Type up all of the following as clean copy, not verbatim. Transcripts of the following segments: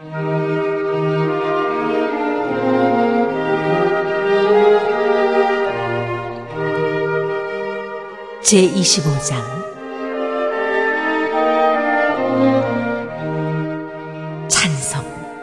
제25장 찬송.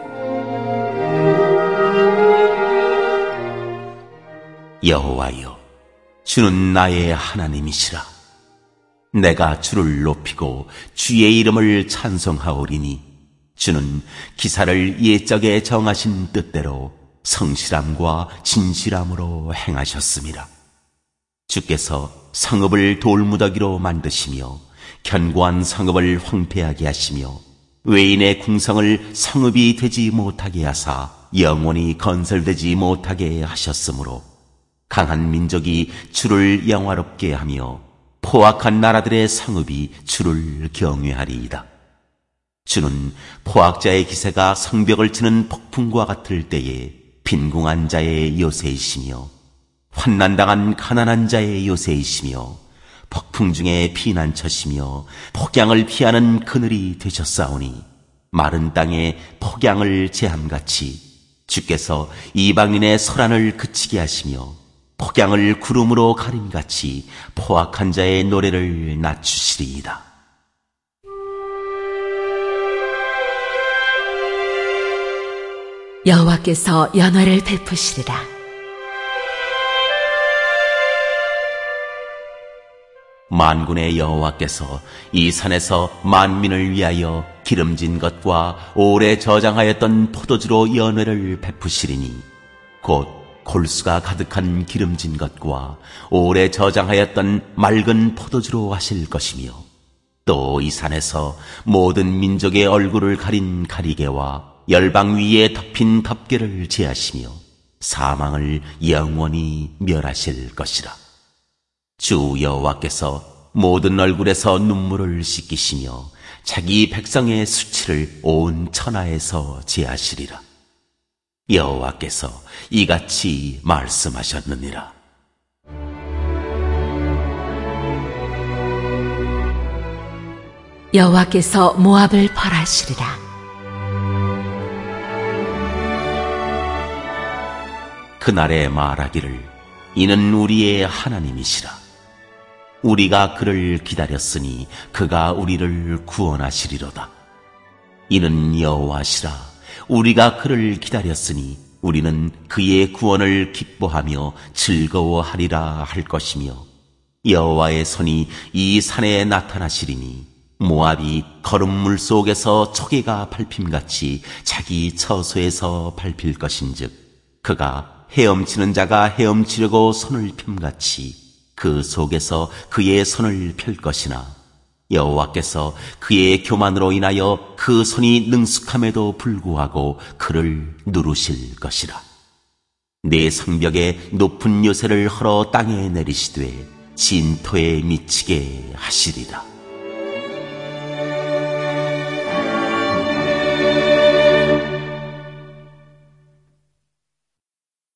여호와여, 주는 나의 하나님이시라. 내가 주를 높이고 주의 이름을 찬송하오리니, 주는 기사를 옛적에 정하신 뜻대로 성실함과 진실함으로 행하셨습니다. 주께서 성읍을 돌무더기로 만드시며 견고한 성읍을 황폐하게 하시며 외인의 궁성을 성읍이 되지 못하게 하사 영원히 건설되지 못하게 하셨으므로 강한 민족이 주를 영화롭게 하며 포악한 나라들의 성읍이 주를 경외하리이다. 주는 포악자의 기세가 성벽을 치는 폭풍과 같을 때에 빈궁한 자의 요새이시며 환난당한 가난한 자의 요새이시며 폭풍 중에 피난처시며 폭양을 피하는 그늘이 되셨사오니, 마른 땅에 폭양을 제함같이 주께서 이방인의 소란을 그치게 하시며 폭양을 구름으로 가림같이 포악한 자의 노래를 낮추시리이다. 여호와께서 연화를 베푸시리라. 만군의 여호와께서 이 산에서 만민을 위하여 기름진 것과 오래 저장하였던 포도주로 연회를 베푸시리니, 곧 골수가 가득한 기름진 것과 오래 저장하였던 맑은 포도주로 하실 것이며, 또 이 산에서 모든 민족의 얼굴을 가린 가리개와 열방 위에 덮인 덮개를 제하시며 사망을 영원히 멸하실 것이라. 주 여호와께서 모든 얼굴에서 눈물을 씻기시며 자기 백성의 수치를 온 천하에서 제하시리라. 여호와께서 이같이 말씀하셨느니라. 여호와께서 모압을 벌하시리라. 그날에 말하기를, 이는 우리의 하나님이시라. 우리가 그를 기다렸으니 그가 우리를 구원하시리로다. 이는 여호와시라. 우리가 그를 기다렸으니 우리는 그의 구원을 기뻐하며 즐거워하리라 할 것이며, 여호와의 손이 이 산에 나타나시리니 모압이 거름물 속에서 초계가 밟힘같이 자기 처소에서 밟힐 것인즉, 그가 헤엄치는 자가 헤엄치려고 손을 펴같이 그 속에서 그의 손을 펼 것이나, 여호와께서 그의 교만으로 인하여 그 손이 능숙함에도 불구하고 그를 누르실 것이라. 내 성벽에 높은 요새를 헐어 땅에 내리시되 진토에 미치게 하시리라.